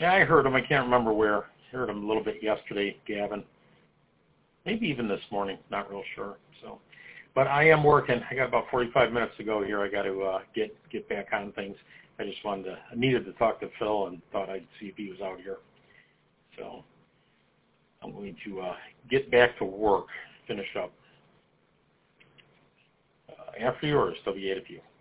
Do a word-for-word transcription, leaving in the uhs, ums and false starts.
Yeah, I heard him. I can't remember where. I heard him a little bit yesterday, Gavin. Maybe even this morning. Not real sure. So, but I am working. I got about forty-five minutes to go here. I got to uh, get get back on things. I just wanted to, I needed to talk to Phil and thought I'd see if he was out here. So I'm going to uh, get back to work, finish up. Uh, after yours, W eight of you.